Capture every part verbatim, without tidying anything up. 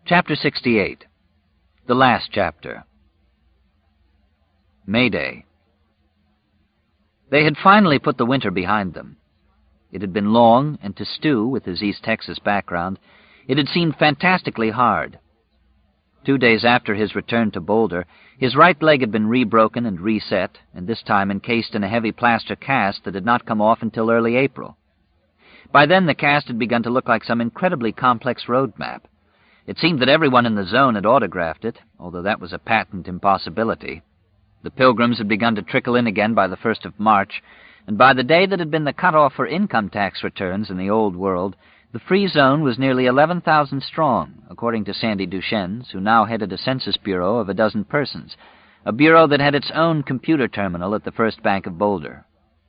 Chapter sixty-eight. The last chapter. May Day. They had finally put the winter behind them. It had been long, and to Stu, with his East Texas background, it had seemed fantastically hard. Two days after his return to Boulder, his right leg had been rebroken and reset, and this time encased in a heavy plaster cast that had not come off until early April. By then the cast had begun to look like some incredibly complex road map. It seemed that everyone in the zone had autographed it, although that was a patent impossibility. The pilgrims had begun to trickle in again by the first of March, and by the day that had been the cutoff for income tax returns in the old world, the free zone was nearly eleven thousand strong, according to Sandy Duchesnes, who now headed a census bureau of a dozen persons, a bureau that had its own computer terminal at the First Bank of Boulder.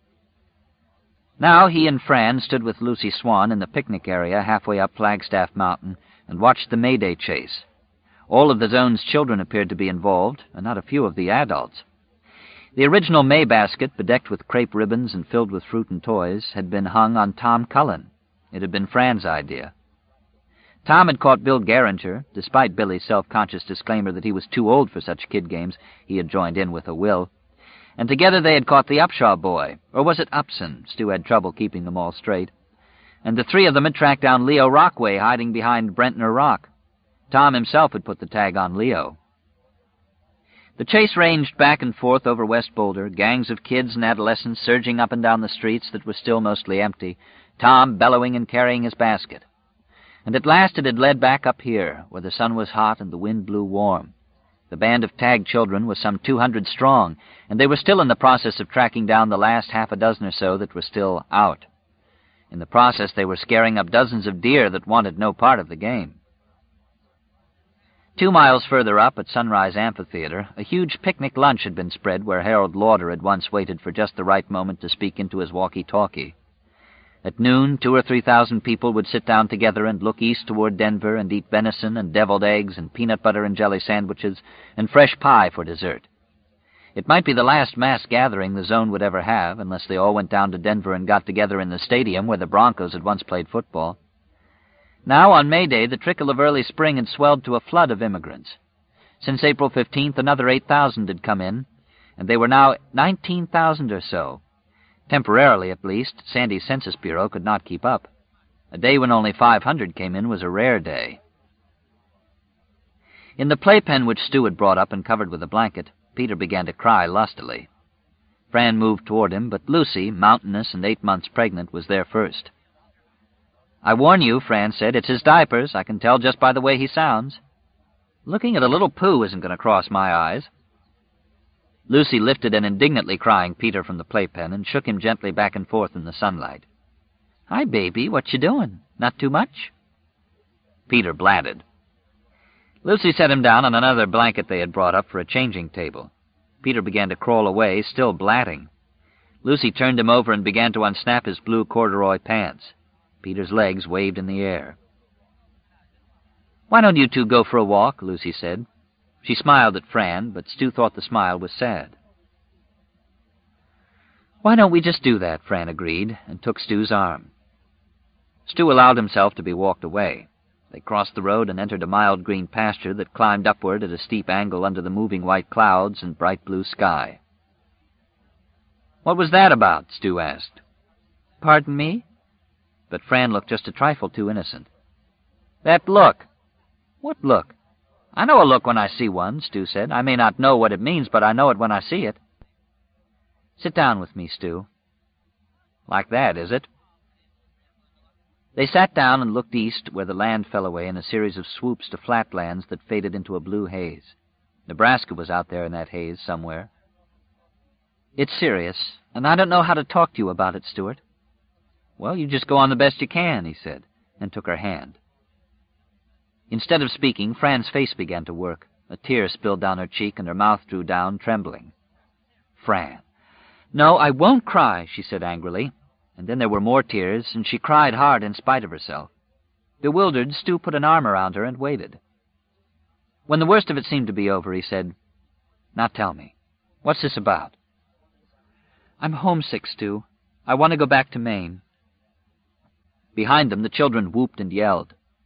Now he and Fran stood with Lucy Swan in the picnic area halfway up Flagstaff Mountain and watched the May Day chase. All of the zone's children appeared to be involved, and not a few of the adults. The original May basket, bedecked with crepe ribbons and filled with fruit and toys, had been hung on Tom Cullen. It had been Fran's idea. Tom had caught Bill Garinger. Despite Billy's self-conscious disclaimer that he was too old for such kid games, he had joined in with a will. And together they had caught the Upshaw boy, or was it Upson? Stu had trouble keeping them all straight. And the three of them had tracked down Leo Rockway hiding behind Brentner Rock. Tom himself had put the tag on Leo. The chase ranged back and forth over West Boulder, gangs of kids and adolescents surging up and down the streets that were still mostly empty, Tom bellowing and carrying his basket. And at last it had led back up here, where the sun was hot and the wind blew warm. The band of tagged children was some two hundred strong, and they were still in the process of tracking down the last half a dozen or so that were still out. In the process, they were scaring up dozens of deer that wanted no part of the game. Two miles further up at Sunrise Amphitheater, a huge picnic lunch had been spread where Harold Lauder had once waited for just the right moment to speak into his walkie-talkie. At noon, two or three thousand people would sit down together and look east toward Denver and eat venison and deviled eggs and peanut butter and jelly sandwiches and fresh pie for dessert. It might be the last mass gathering the zone would ever have, unless they all went down to Denver and got together in the stadium where the Broncos had once played football. Now, on May Day, the trickle of early spring had swelled to a flood of immigrants. Since April fifteenth, another eight thousand had come in, and they were now nineteen thousand or so. Temporarily, at least, Sandy's Census Bureau could not keep up. A day when only five hundred came in was a rare day. In the playpen which Stu had brought up and covered with a blanket, Peter began to cry lustily. Fran moved toward him, but Lucy, mountainous and eight months pregnant, was there first. "I warn you," Fran said, "it's his diapers. I can tell just by the way he sounds. Looking at a little poo isn't going to cross my eyes." Lucy lifted an indignantly crying Peter from the playpen and shook him gently back and forth in the sunlight. "Hi, baby, what you doing? Not too much?" Peter blatted. Lucy set him down on another blanket they had brought up for a changing table. Peter began to crawl away, still blatting. Lucy turned him over and began to unsnap his blue corduroy pants. Peter's legs waved in the air. "Why don't you two go for a walk?" Lucy said. She smiled at Fran, but Stu thought the smile was sad. "Why don't we just do that?" Fran agreed, and took Stu's arm. Stu allowed himself to be walked away. They crossed the road and entered a mild green pasture that climbed upward at a steep angle under the moving white clouds and bright blue sky. "What was that about?" Stu asked. "Pardon me?" But Fran looked just a trifle too innocent. "That look." "What look?" "I know a look when I see one," Stu said. "I may not know what it means, but I know it when I see it." "Sit down with me, Stu." "Like that, is it?" They sat down and looked east, where the land fell away in a series of swoops to flatlands that faded into a blue haze. Nebraska was out there in that haze somewhere. "It's serious, and I don't know how to talk to you about it, Stuart." "Well, you just go on the best you can," he said, and took her hand. Instead of speaking, Fran's face began to work. A tear spilled down her cheek, and her mouth drew down, trembling. "Fran." "No, I won't cry," she said angrily. And then there were more tears, and she cried hard in spite of herself. Bewildered, Stu put an arm around her and waited. When the worst of it seemed to be over, he said, "Now tell me, what's this about?" "I'm homesick, Stu. I want to go back to Maine." Behind them, the children whooped and yelled.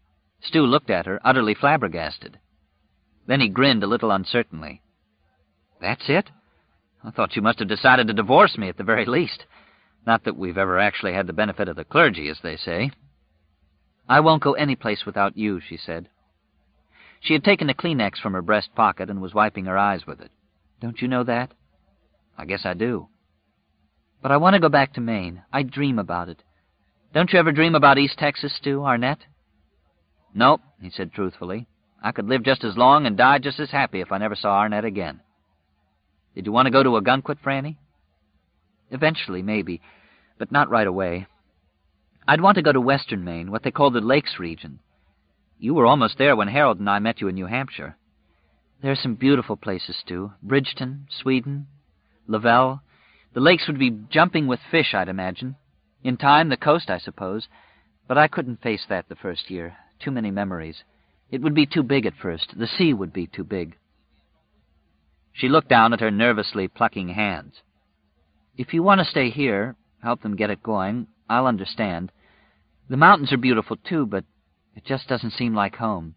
Stu looked at her, utterly flabbergasted. Then he grinned a little uncertainly. "That's it? I thought you must have decided to divorce me at the very least. Not that we've ever actually had the benefit of the clergy, as they say." "I won't go any place without you," she said. She had taken a Kleenex from her breast pocket and was wiping her eyes with it. "Don't you know that?" "I guess I do." "But I want to go back to Maine. I dream about it. Don't you ever dream about East Texas, Stu, Arnett?" "Nope," he said truthfully. "I could live just as long and die just as happy if I never saw Arnett again." "Did you want to go to Ogunquit, Franny?" "Eventually, maybe, but not right away. I'd want to go to western Maine, what they call the Lakes region. You were almost there when Harold and I met you in New Hampshire. There are some beautiful places, Stu. Bridgeton, Sweden, Lavelle. The lakes would be jumping with fish, I'd imagine. In time, the coast, I suppose. But I couldn't face that the first year. Too many memories. It would be too big at first. The sea would be too big." She looked down at her nervously plucking hands. "If you want to stay here, help them get it going, I'll understand. The mountains are beautiful, too, but it just doesn't seem like home."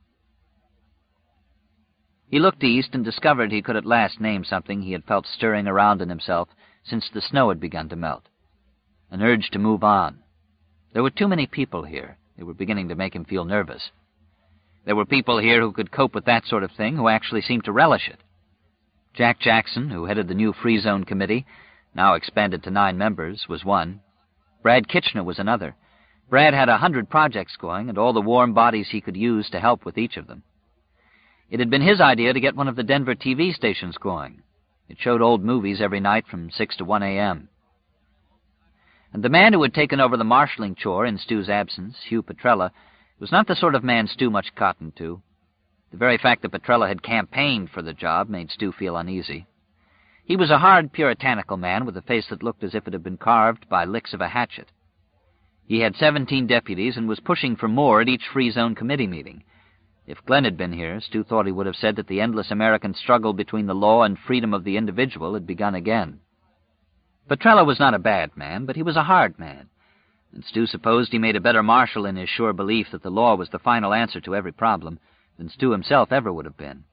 He looked east and discovered he could at last name something he had felt stirring around in himself since the snow had begun to melt. An urge to move on. There were too many people here. They were beginning to make him feel nervous. There were people here who could cope with that sort of thing, who actually seemed to relish it. Jack Jackson, who headed the new Free Zone Committee, now expanded to nine members, was one. Brad Kitchener was another. Brad had a hundred projects going, and all the warm bodies he could use to help with each of them. It had been his idea to get one of the Denver T V stations going. It showed old movies every night from six to one a.m. And the man who had taken over the marshalling chore in Stu's absence, Hugh Petrella, was not the sort of man Stu much cottoned to. The very fact that Petrella had campaigned for the job made Stu feel uneasy. He was a hard, puritanical man with a face that looked as if it had been carved by licks of a hatchet. He had seventeen deputies and was pushing for more at each Free Zone Committee meeting. If Glenn had been here, Stu thought he would have said that the endless American struggle between the law and freedom of the individual had begun again. Petrella was not a bad man, but he was a hard man, and Stu supposed he made a better marshal in his sure belief that the law was the final answer to every problem than Stu himself ever would have been.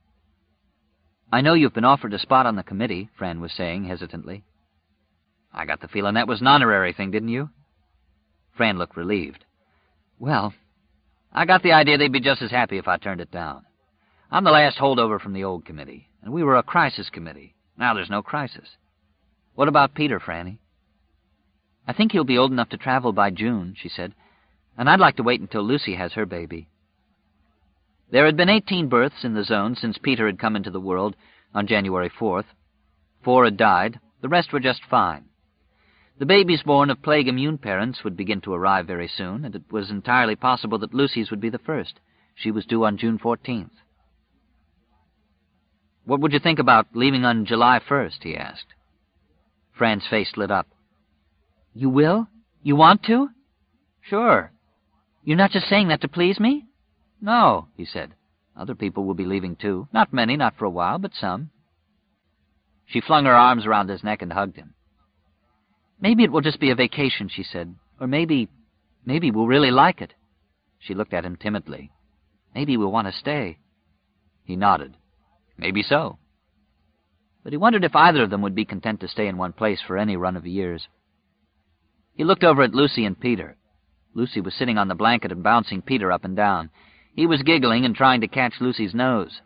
"I know you've been offered a spot on the committee," Fran was saying hesitantly. "I got the feeling that was an honorary thing, didn't you?" Fran looked relieved. "Well, I got the idea they'd be just as happy if I turned it down. I'm the last holdover from the old committee, and we were a crisis committee. Now there's no crisis. What about Peter, Franny?" "I think he'll be old enough to travel by June," she said, "and I'd like to wait until Lucy has her baby." There had been eighteen births in the zone since Peter had come into the world on January fourth. Four had died. The rest were just fine. The babies born of plague-immune parents would begin to arrive very soon, and it was entirely possible that Lucy's would be the first. She was due on June fourteenth. "What would you think about leaving on July first?" he asked. Fran's face lit up. "You will? You want to?" "Sure." "You're not just saying that to please me?" "No," he said. "Other people will be leaving, too. Not many, not for a while, but some." She flung her arms around his neck and hugged him. "Maybe it will just be a vacation," she said. "Or maybe, maybe we'll really like it." She looked at him timidly. "Maybe we'll want to stay." He nodded. Maybe so. But he wondered if either of them would be content to stay in one place for any run of years. He looked over at Lucy and Peter. Lucy was sitting on the blanket and bouncing Peter up and down. He was giggling and trying to catch Lucy's nose.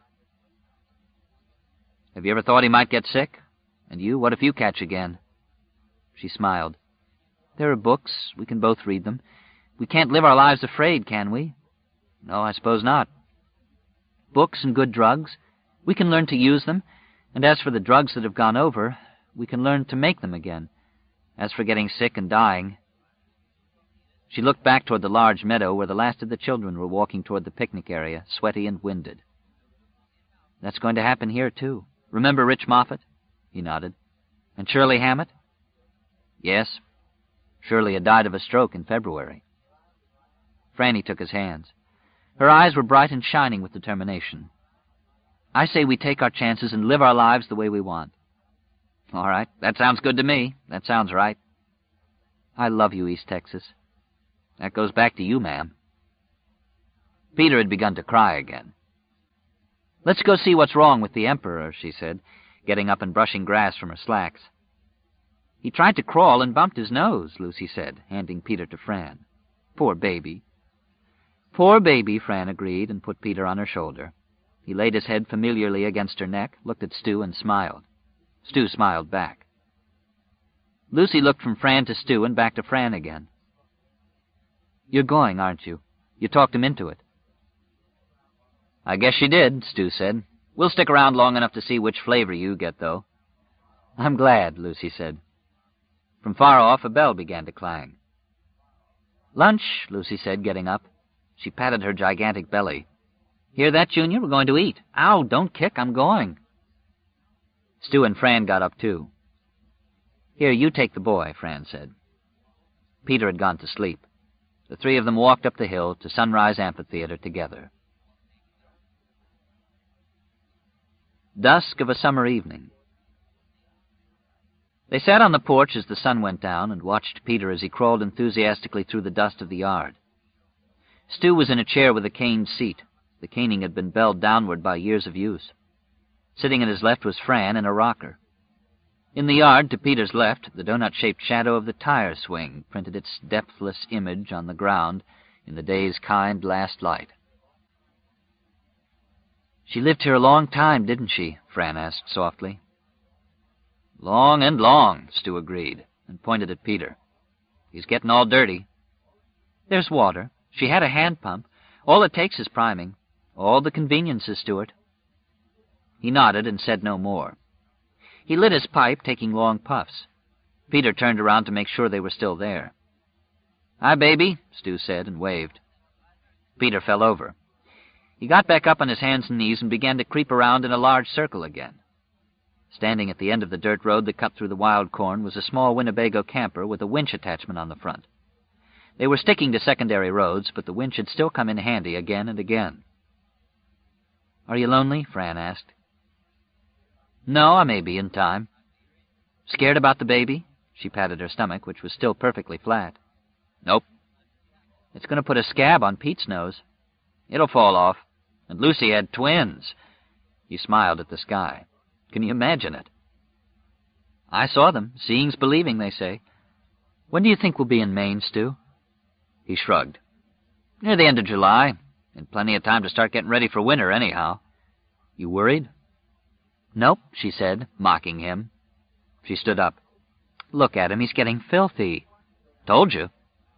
"Have you ever thought he might get sick? And you, what if you catch again?" She smiled. "There are books. We can both read them. We can't live our lives afraid, can we?" "No, I suppose not." "Books and good drugs. We can learn to use them. And as for the drugs that have gone over, we can learn to make them again. As for getting sick and dying..." She looked back toward the large meadow where the last of the children were walking toward the picnic area, sweaty and winded. "That's going to happen here, too. Remember Rich Moffat?" He nodded. "And Shirley Hammett?" "Yes. Shirley had died of a stroke in February." Franny took his hands. Her eyes were bright and shining with determination. "I say we take our chances and live our lives the way we want." "All right. That sounds good to me. That sounds right." "I love you, East Texas." "That goes back to you, ma'am." Peter had begun to cry again. "Let's go see what's wrong with the Emperor," she said, getting up and brushing grass from her slacks. "He tried to crawl and bumped his nose," Lucy said, handing Peter to Fran. "Poor baby." "Poor baby," Fran agreed, and put Peter on her shoulder. He laid his head familiarly against her neck, looked at Stu, and smiled. Stu smiled back. Lucy looked from Fran to Stu and back to Fran again. "You're going, aren't you? You talked him into it." "I guess she did," Stu said. "We'll stick around long enough to see which flavor you get, though." "I'm glad," Lucy said. From far off, a bell began to clang. "Lunch," Lucy said, getting up. She patted her gigantic belly. "Hear that, Junior? We're going to eat. Ow, don't kick, I'm going." Stu and Fran got up, too. "Here, you take the boy," Fran said. Peter had gone to sleep. The three of them walked up the hill to Sunrise Amphitheater together. Dusk of a summer evening. They sat on the porch as the sun went down and watched Peter as he crawled enthusiastically through the dust of the yard. Stu was in a chair with a caned seat. The caning had been belled downward by years of use. Sitting at his left was Fran in a rocker. In the yard, to Peter's left, the donut-shaped shadow of the tire swing printed its depthless image on the ground in the day's kind last light. "She lived here a long time, didn't she?" Fran asked softly. "Long and long," Stu agreed, and pointed at Peter. "He's getting all dirty." "There's water. She had a hand pump. All it takes is priming. All the conveniences, Stuart." He nodded and said no more. He lit his pipe, taking long puffs. Peter turned around to make sure they were still there. "Hi, baby," Stu said, and waved. Peter fell over. He got back up on his hands and knees and began to creep around in a large circle again. Standing at the end of the dirt road that cut through the wild corn was a small Winnebago camper with a winch attachment on the front. They were sticking to secondary roads, but the winch had still come in handy again and again. "Are you lonely?" Fran asked. "No, I may be in time." "Scared about the baby?" She patted her stomach, which was still perfectly flat. "Nope." "It's going to put a scab on Pete's nose." "It'll fall off. And Lucy had twins." He smiled at the sky. "Can you imagine it?" "I saw them. Seeing's believing, they say. When do you think we'll be in Maine, Stu?" He shrugged. "Near the end of July, and plenty of time to start getting ready for winter anyhow." "You worried?" "Nope," she said, mocking him. She stood up. "Look at him, he's getting filthy." "Told you."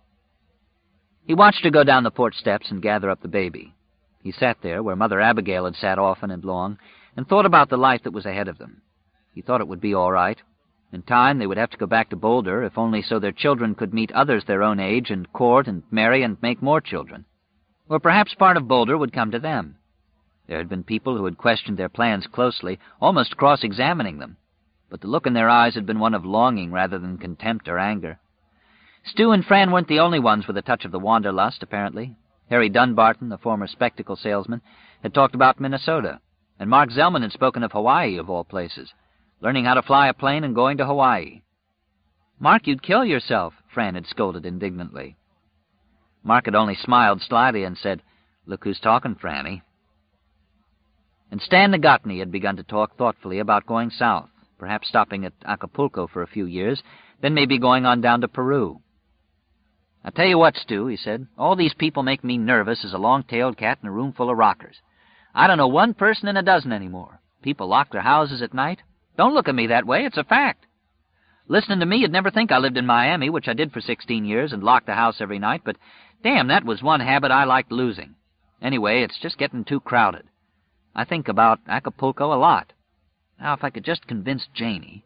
He watched her go down the porch steps and gather up the baby. He sat there, where Mother Abigail had sat often and long, and thought about the life that was ahead of them. He thought it would be all right. In time, they would have to go back to Boulder, if only so their children could meet others their own age and court and marry and make more children. Or perhaps part of Boulder would come to them. There had been people who had questioned their plans closely, almost cross-examining them, but the look in their eyes had been one of longing rather than contempt or anger. Stu and Fran weren't the only ones with a touch of the wanderlust, apparently. Harry Dunbarton, the former spectacle salesman, had talked about Minnesota, and Mark Zellman had spoken of Hawaii, of all places, learning how to fly a plane and going to Hawaii. "Mark, you'd kill yourself," Fran had scolded indignantly. Mark had only smiled slyly and said, "Look who's talking, Franny." And Stan Nagotny had begun to talk thoughtfully about going south, perhaps stopping at Acapulco for a few years, then maybe going on down to Peru. "I tell you what, Stu," he said, "all these people make me nervous as a long-tailed cat in a room full of rockers. I don't know one person in a dozen anymore. People lock their houses at night. Don't look at me that way, it's a fact. Listening to me, you'd never think I lived in Miami, which I did for sixteen years, and locked the house every night, but damn, that was one habit I liked losing. Anyway, it's just getting too crowded. I think about Acapulco a lot. Now, if I could just convince Janie."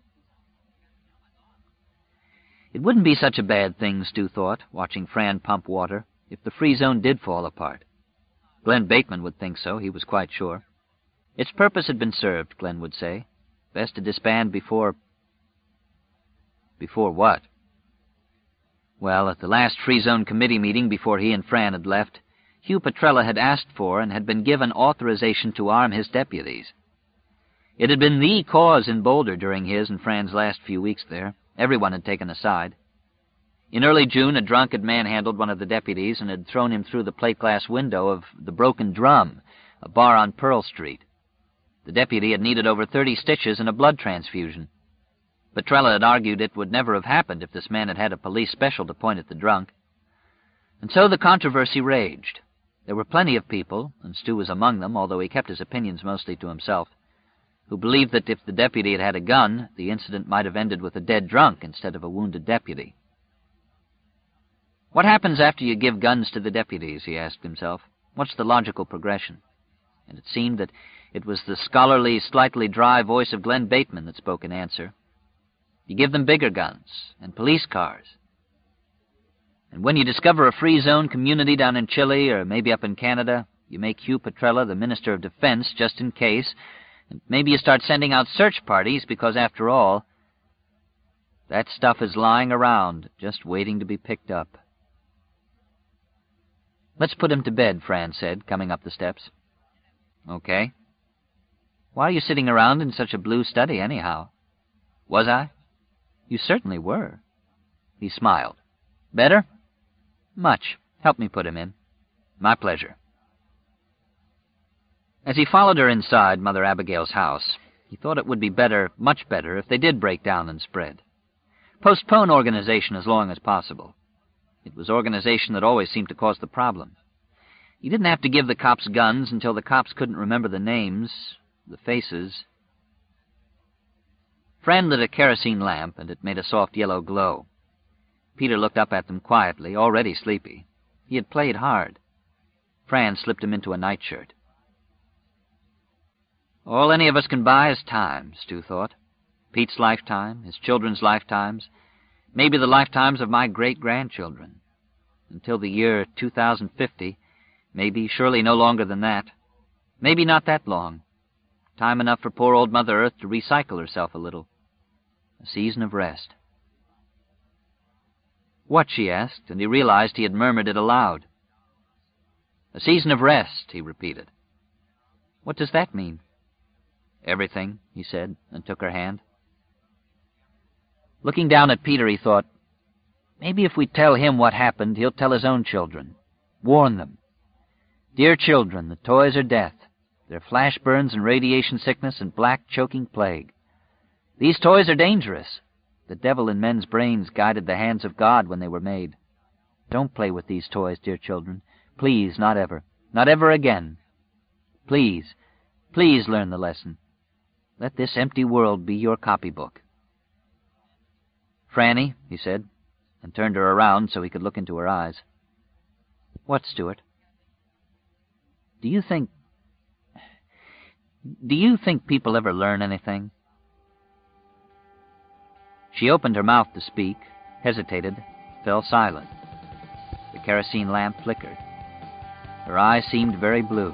It wouldn't be such a bad thing, Stu thought, watching Fran pump water, if the free zone did fall apart. Glenn Bateman would think so, he was quite sure. Its purpose had been served, Glenn would say. Best to disband before... Before what? Well, at the last Free Zone Committee meeting before he and Fran had left, Hugh Petrella had asked for and had been given authorization to arm his deputies. It had been the cause in Boulder during his and Fran's last few weeks there. Everyone had taken a side. In early June, a drunk had manhandled one of the deputies and had thrown him through the plate-glass window of the Broken Drum, a bar on Pearl Street. The deputy had needed over thirty stitches and a blood transfusion. Petrella had argued it would never have happened if this man had had a police special to point at the drunk. And so the controversy raged. There were plenty of people, and Stu was among them, although he kept his opinions mostly to himself, who believed that if the deputy had had a gun, the incident might have ended with a dead drunk instead of a wounded deputy. What happens after you give guns to the deputies, he asked himself. What's the logical progression? And it seemed that it was the scholarly, slightly dry voice of Glenn Bateman that spoke in answer. You give them bigger guns and police cars. And when you discover a free zone community down in Chile or maybe up in Canada, you make Hugh Petrella the Minister of Defense just in case, and maybe you start sending out search parties because, after all, that stuff is lying around, just waiting to be picked up. Let's put him to bed, Fran said, coming up the steps. Okay. Why are you sitting around in such a blue study, anyhow? Was I? You certainly were. He smiled. Better? Much. Help me put him in. My pleasure. As he followed her inside Mother Abigail's house, he thought it would be better, much better, if they did break down and spread. Postpone organization as long as possible. It was organization that always seemed to cause the problem. You didn't have to give the cops guns until the cops couldn't remember the names, the faces. Fran lit a kerosene lamp, and it made a soft yellow glow. Peter looked up at them quietly, already sleepy. He had played hard. Fran slipped him into a nightshirt. All any of us can buy is time, Stu thought. Pete's lifetime, his children's lifetimes, maybe the lifetimes of my great-grandchildren. Until the year two thousand fifty, maybe, surely no longer than that. Maybe not that long. Time enough for poor old Mother Earth to recycle herself a little. A season of rest. What, she asked, and he realized he had murmured it aloud. A season of rest, he repeated. What does that mean? Everything, he said, and took her hand. Looking down at Peter, he thought, maybe if we tell him what happened, he'll tell his own children. Warn them. Dear children, the toys are death. They're flash burns and radiation sickness and black choking plague. These toys are dangerous. The devil in men's brains guided the hands of God when they were made. Don't play with these toys, dear children. Please, not ever. Not ever again. Please, please learn the lesson. Let this empty world be your copybook. Franny, he said, and turned her around so he could look into her eyes. What, Stuart? Do you think... Do you think people ever learn anything? She opened her mouth to speak, hesitated, fell silent. The kerosene lamp flickered. Her eyes seemed very blue.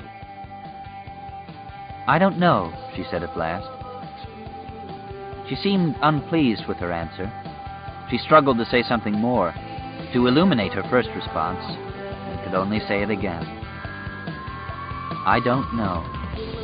I don't know, she said at last. She seemed unpleased with her answer. She struggled to say something more, to illuminate her first response, and could only say it again. I don't know.